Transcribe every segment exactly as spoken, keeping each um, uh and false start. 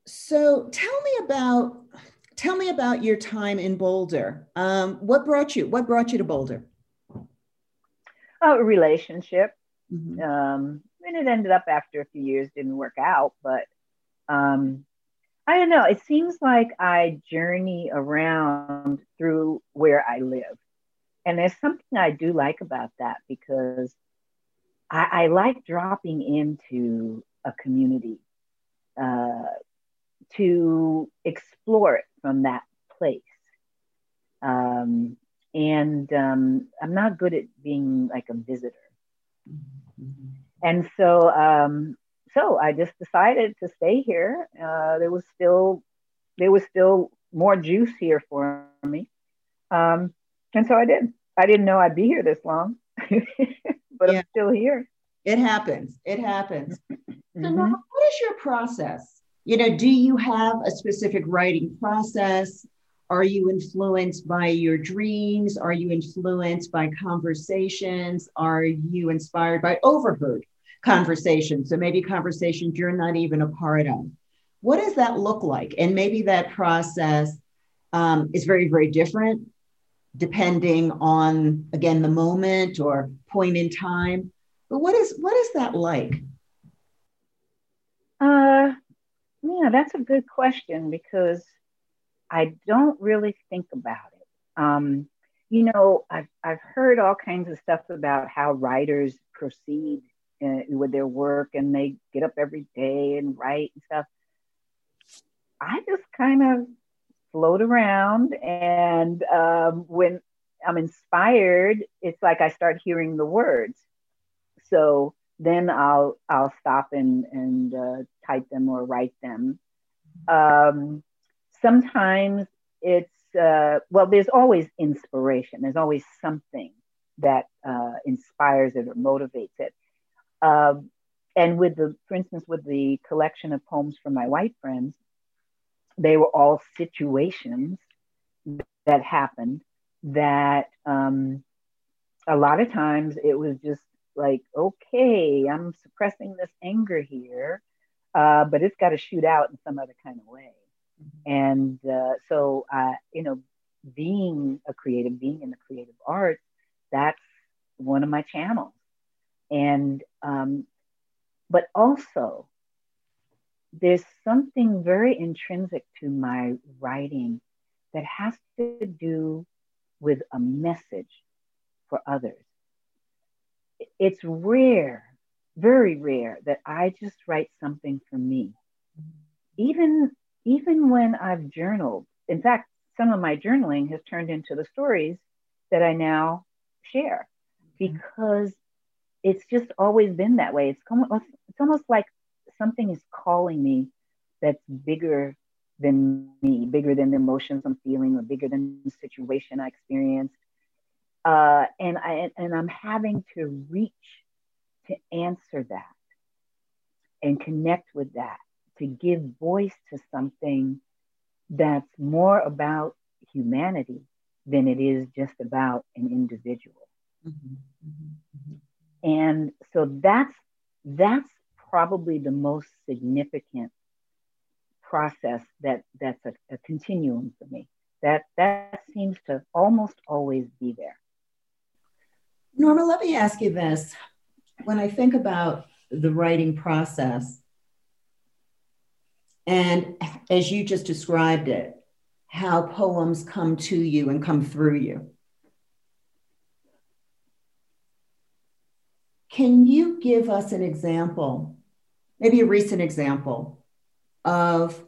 So tell me about tell me about your time in Boulder. Um, what brought you what brought you to Boulder? A relationship. Mhm. Um, and it ended up after a few years didn't work out, but um, I don't know. It seems like I journey around through where I live. And there's something I do like about that because I, I like dropping into a community uh, to explore it from that place. Um, and um, I'm not good at being like a visitor. Mhm. And so, um, so I just decided to stay here. Uh, there was still there was still more juice here for me, um, and so I did. I didn't know I'd be here this long, but Yeah, I'm still here. it happens. It happens. So Norma, Hmm. what is your process? You know, do you have a specific writing process? Are you influenced by your dreams? Are you influenced by conversations? Are you inspired by overheard conversations? So maybe conversations you're not even a part of. What does that look like? And maybe that process um, is very, very different depending on, again, the moment or point in time. But what is what is that like? Uh, yeah, that's a good question because I don't really think about it. Um, you know, I've I've heard all kinds of stuff about how writers proceed uh, with their work and they get up every day and write and stuff. I just kind of float around, and um, when I'm inspired, it's like I start hearing the words. So then I'll I'll stop and and uh, type them or write them. Um, Sometimes it's uh, well, there's always inspiration. There's always something that uh, inspires it or motivates it. Um, and with the, for instance, with the collection of poems from my white friends, they were all situations that happened that um, a lot of times it was just like, okay, I'm suppressing this anger here, uh, but it's got to shoot out in some other kind of way. And uh, so, uh, you know, being a creative, being in the creative arts, that's one of my channels. And, um, but also, there's something very intrinsic to my writing that has to do with a message for others. It's rare, very rare that I just write something for me. Even even when I've journaled, in fact, some of my journaling has turned into the stories that I now share because it's just always been that way. It's almost, it's almost like something is calling me that's bigger than me, bigger than the emotions I'm feeling, or bigger than the situation I experienced. Uh, and I and I'm having to reach to answer that and connect with that, to give voice to something that's more about humanity than it is just about an individual. Mhm, mhm, mhm. And so that's that's probably the most significant process that that's a, a continuum for me. That that seems to almost always be there. Norma, let me ask you this. When I think about the writing process, and as you just described it, how poems come to you and come through you, can you give us an example, maybe a recent example, of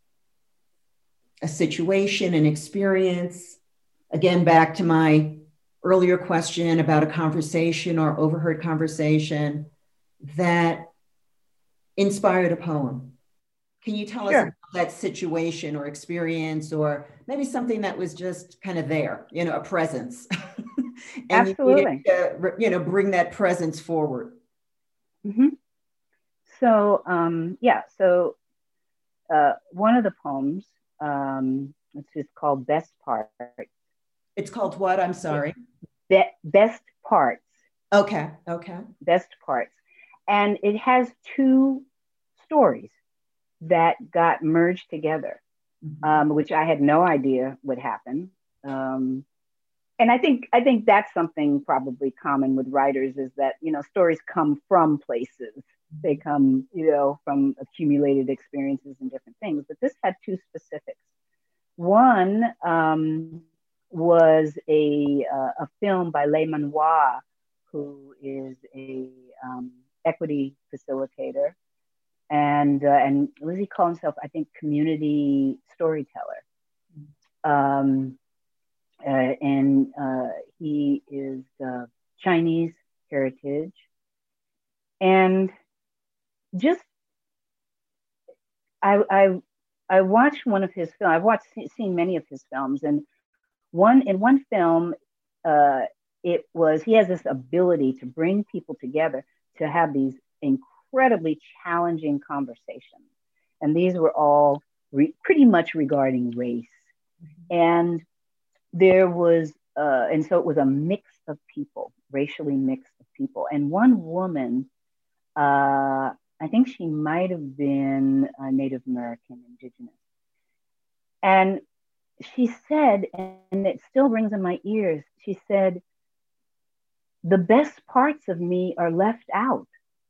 a situation, an experience? Again, back to my earlier question about a conversation or overheard conversation that inspired a poem. Can you tell us about Sure, that situation or experience, or maybe something that was just kind of there, you know, a presence, and you needed absolutely. to, you know, bring that presence forward? Mm-hmm. So um, yeah, so uh, one of the poems, um, it's just called Best Part. It's called what? I'm It, sorry. be- best Parts, Okay. Okay. Best Parts. And it has two stories. that got merged together, Mhm. um, which I had no idea would happen. Um, and I think I think that's something probably common with writers is that you know stories come from places. They come you know from accumulated experiences and different things. But this had two specifics. One um, was a uh, a film by Leigh Manoir, who is a um, equity facilitator, and uh, and what does he call himself? I think community storyteller. Um, uh, and uh, he is uh, Chinese heritage, and just I I I watched one of his films. I've watched seen many of his films, and one in one film, uh, it was he has this ability to bring people together to have these incredibly challenging conversations, and these were all re- pretty much regarding race, and there was uh, and so it was a mix of people, racially mixed of people, and one woman, uh, I think she might have been a Native American, indigenous, and she said, and it still rings in my ears, she said, the best parts of me are left out.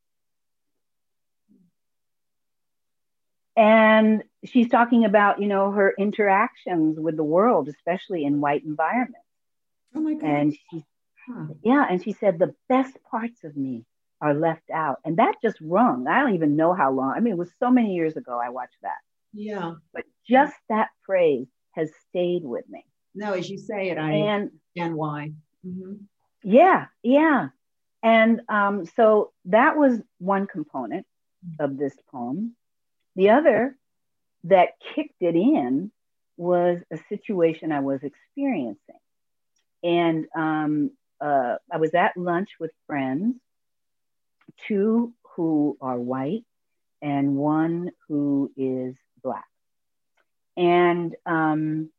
And she's talking about, you know, her interactions with the world, especially in white environments. Oh my God. And she, Huh. yeah, and she said, the best parts of me are left out. And that just rung. I don't even know how long. I mean, it was so many years ago I watched that. Yeah. But just that phrase has stayed with me. No, as you say it, I And understand why. Mm-hmm. yeah, yeah. And um, so that was one component of this poem. The other that kicked it in was a situation I was experiencing. And um, uh, I was at lunch with friends, two who are white and one who is Black. And um,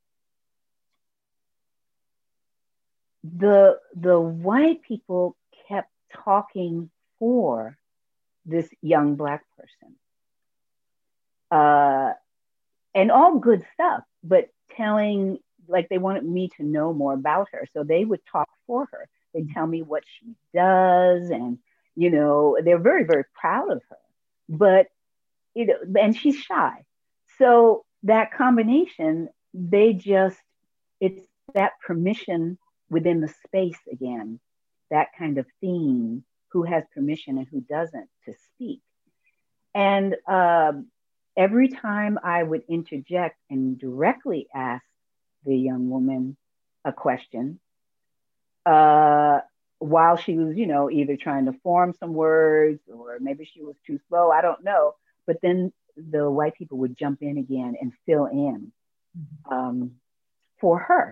the the white people kept talking for this young Black person, uh, and all good stuff, but telling like they wanted me to know more about her, so they would talk for her. They'd tell me what she does, and you know they're very very proud of her, but you know, and she's shy, so that combination, they just it's that permission within the space again, that kind of theme, who has permission and who doesn't to speak. And um, every time I would interject and directly ask the young woman a question, uh, while she was, you know, either trying to form some words or maybe she was too slow, I don't know. But then the white people would jump in again and fill in um, for her.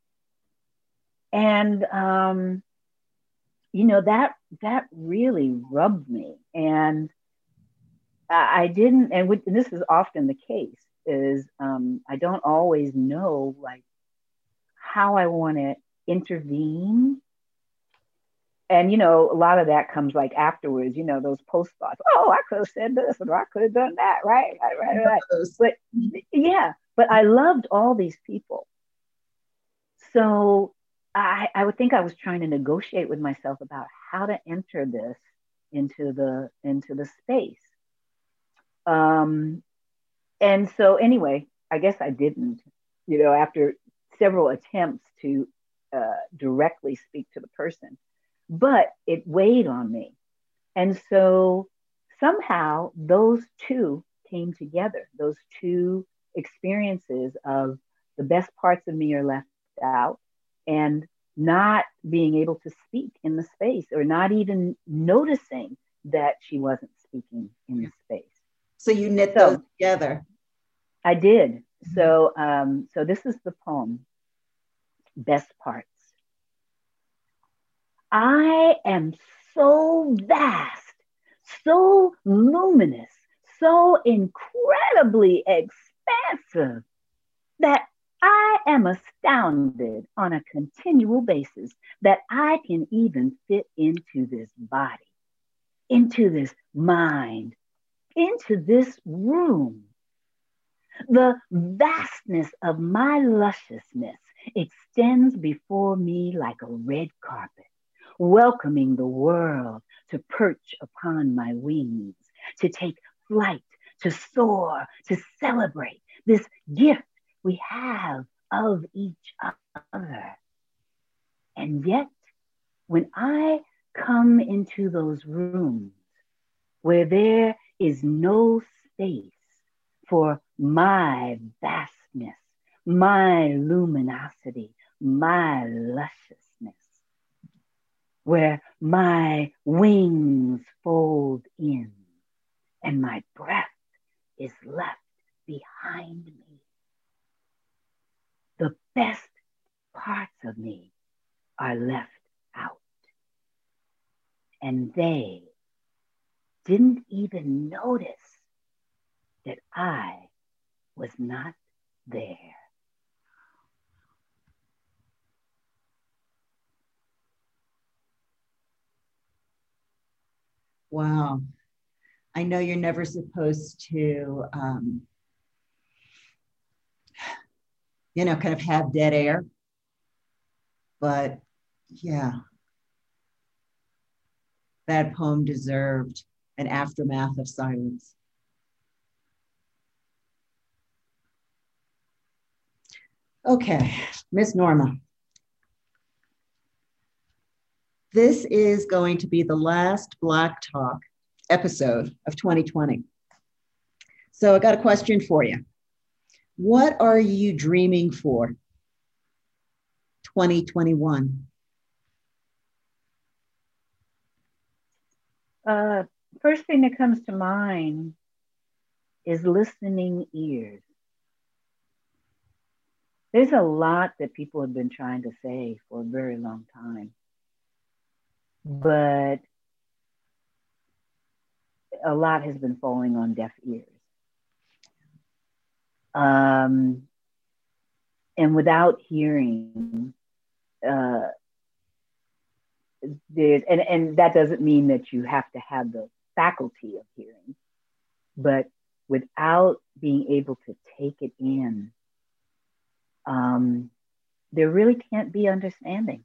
And um, you know that that really rubbed me, and I, I didn't. And, with, and this is often the case. Is um, I don't always know like how I want to intervene. And you know, a lot of that comes like afterwards. You know, those post thoughts. Oh, I could have said this, or I could have done that. Right, right, right, right. But yeah, but I loved all these people. So I, I would think I was trying to negotiate with myself about how to enter this into the into the space. Um, and so anyway, I guess I didn't. You know, after several attempts to uh, directly speak to the person, but it weighed on me, and so somehow those two came together. Those two experiences of the best parts of me are left out, and not being able to speak in the space, or not even noticing that she wasn't speaking in the space. So you knit those So together. I did. So um, so this is the poem, Best Parts. I am so vast, so luminous, so incredibly expansive that I am astounded on a continual basis that I can even fit into this body, into this mind, into this room. The vastness of my lusciousness extends before me like a red carpet, welcoming the world to perch upon my wings, to take flight, to soar, to celebrate this gift we have of each other. And yet, when I come into those rooms where there is no space for my vastness, my luminosity, my lusciousness, where my wings fold in and my breath is left behind me, the best parts of me are left out. And they didn't even notice that I was not there. Wow. I know you're never supposed to, um, you know, kind of have dead air, but yeah, that poem deserved an aftermath of silence. Okay, Miss Norma. This is going to be the last Black Talk episode of twenty twenty. So I got a question for you. What are you dreaming for twenty twenty-one? Uh, first thing that comes to mind is listening ears. There's a lot that people have been trying to say for a very long time, but a lot has been falling on deaf ears. Um, and without hearing, uh, there's, and, and that doesn't mean that you have to have the faculty of hearing, but without being able to take it in, um, there really can't be understanding.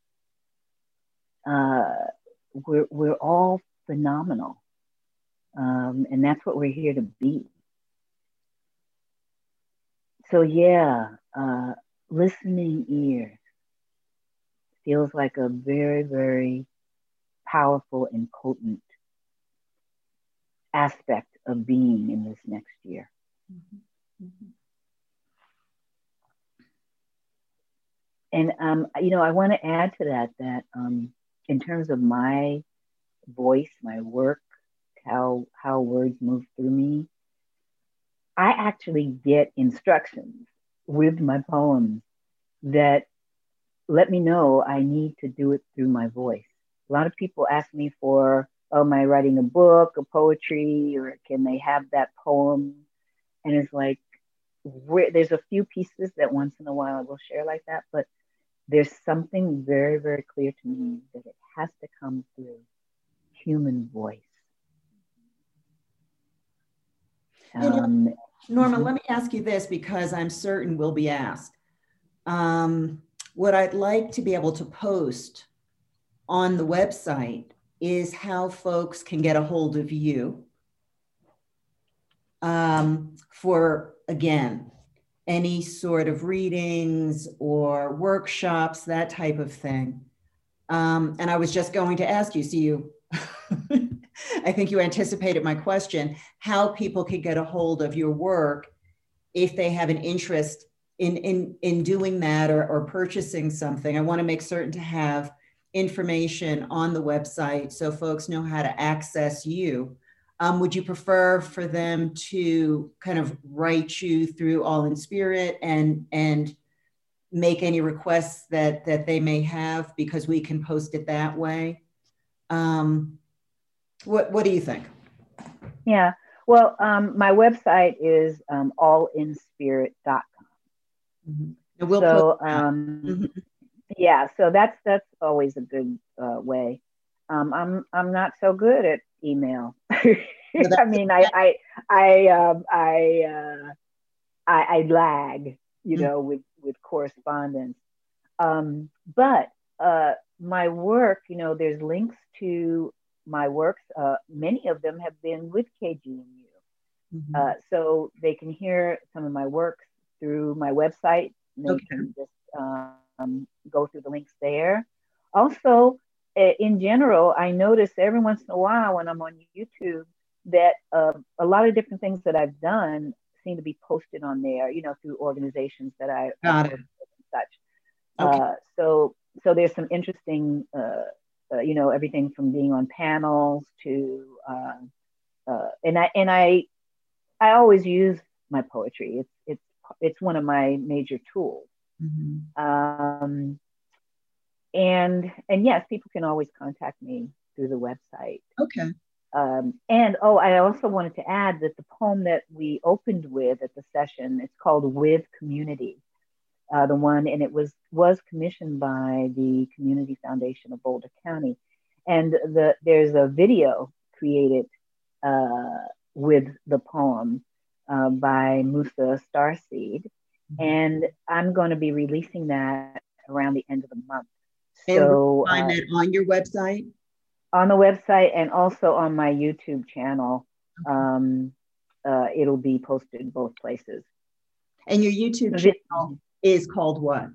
Uh, we're, we're all phenomenal. Um, and that's what we're here to be. So yeah, uh, listening ears feels like a very, very powerful and potent aspect of being in this next year. Mm-hmm. Mm-hmm. And, um, you know, I want to add to that, that um, in terms of my voice, my work, how, how words move through me, I actually get instructions with my poems that let me know I need to do it through my voice. A lot of people ask me for, oh, am I writing a book, a poetry, or can they have that poem? And it's like, where, there's a few pieces that once in a while I will share like that, but there's something very, very clear to me that it has to come through human voice. You know, Um, Norma, mm-hmm. let me ask you this because I'm certain we'll be asked. Um, what I'd like to be able to post on the website is how folks can get a hold of you um, for, again, any sort of readings or workshops, that type of thing. Um, and I was just going to ask you, so you, I think you anticipated my question, how people can get a hold of your work if they have an interest in, in, in doing that or, or purchasing something. I want to make certain to have information on the website so folks know how to access you. Um, would you prefer for them to kind of write you through All in Spirit and, and make any requests that, that they may have because we can post it that way? Um, what, what do you think? Yeah, well, um, my website is um, all in spirit dot com. Mm-hmm. We'll so, um, mm-hmm. yeah, so that's that's always a good uh, way. Um, I'm I'm not so good at email. No, I that's, mean, I, I, I, um, I, uh, I, I lag, you mm, know, with, with correspondence. Um, but uh, my work, you know, there's links to my works. Uh, many of them have been with K G M U. Uh, mhm. so they can hear some of my works through my website. And they Okay. can just um, go through the links there. Also, in general, I notice every once in a while when I'm on YouTube that uh, a lot of different things that I've done seem to be posted on there, you know, through organizations that I, I've Got it. worked with and such. Okay. Uh, so, so there's some interesting, uh, uh, you know, everything from being on panels to, uh, uh, and I and I I always use my poetry. It's it's it's one of my major tools. Mhm. Um, and and yes, people can always contact me through the website. Okay. Um, and oh, I also wanted to add that the poem that we opened with at the session, it's called "With Community." Uh, the one, and it was was commissioned by the Community Foundation of Boulder County, and the there's a video created uh, with the poem uh, by Musa Starseed, Mhm. and I'm going to be releasing that around the end of the month. And we So can find uh, that on your website. on the website and also on my YouTube channel, um, uh, it'll be posted both places. And your YouTube The vi- channel is called what?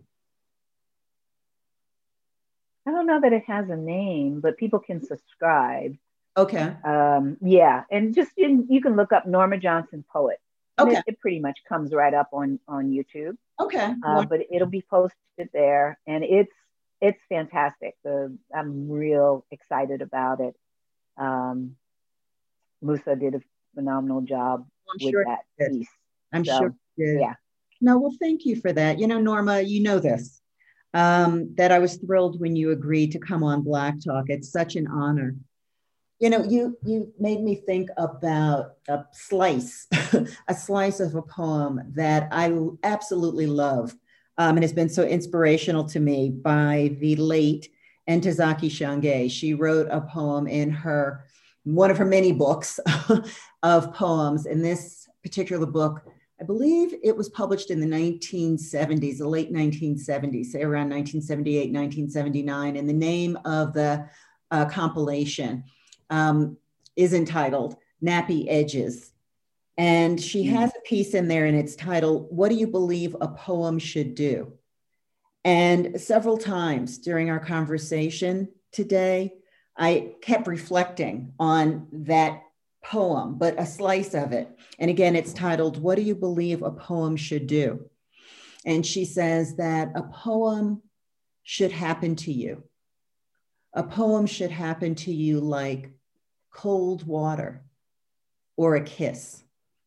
I don't know that it has a name, but people can subscribe. Okay. Um, yeah, and just you, you can look up Norma Johnson Poet, and Okay. it, it pretty much comes right up on on YouTube. Okay. Uh, but it'll be posted there, and it's it's fantastic. The I'm real excited about it. Um, Musa did a phenomenal job I'm with sure that it did. piece. I'm sure So it did. yeah. No, well, thank you for that. You know, Norma, you know this, um, that I was thrilled when you agreed to come on Black Talk. It's such an honor. You know, you you made me think about a slice, a slice of a poem that I absolutely love, um, and has been so inspirational to me by the late Ntozake Shange. She wrote a poem in her one of her many books of poems. In this particular book, I believe it was published in the nineteen seventies, the late nineteen seventies, say around nineteen seventy-eight, nineteen seventy-nine, and the name of the uh, compilation um, is entitled Nappy Edges. And she Mm. has a piece in there and it's titled, What Do You Believe a Poem Should Do? And several times during our conversation today, I kept reflecting on that poem, but a slice of it. And again, it's titled, What Do You Believe a Poem Should Do? And she says that a poem should happen to you. A poem should happen to you like cold water or a kiss.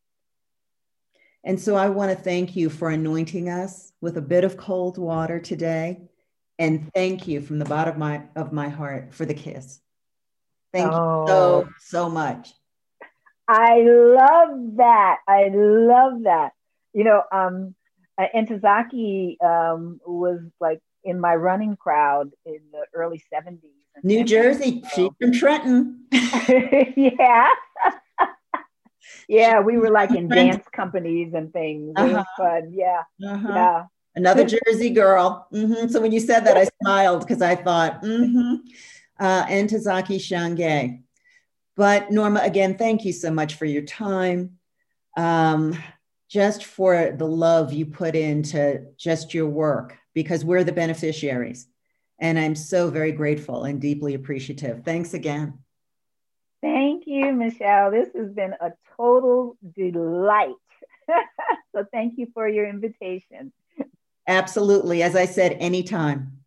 And so I want to thank you for anointing us with a bit of cold water today. And thank you from the bottom of my, of my heart for the kiss. Thank you Oh, so, so much. I love that. I love that. You know, um, uh, Ntozake um, was like in my running crowd in the early seventies and New fifties. Jersey, she's So. from Trenton. Yeah. Yeah, we were like in Trenton. dance companies and things. It Uh-huh. was fun. Yeah. Uh-huh. Yeah. Another Jersey girl. Mm-hmm. So when you said that, I smiled because I thought, mm-hmm. uh, Ntozake Shange. But Norma, again, thank you so much for your time. Um, just for the love you put into just your work, because we're the beneficiaries. And I'm so very grateful and deeply appreciative. Thanks again. Thank you, Michelle. This has been a total delight. So thank you for your invitation. Absolutely. As I said, anytime.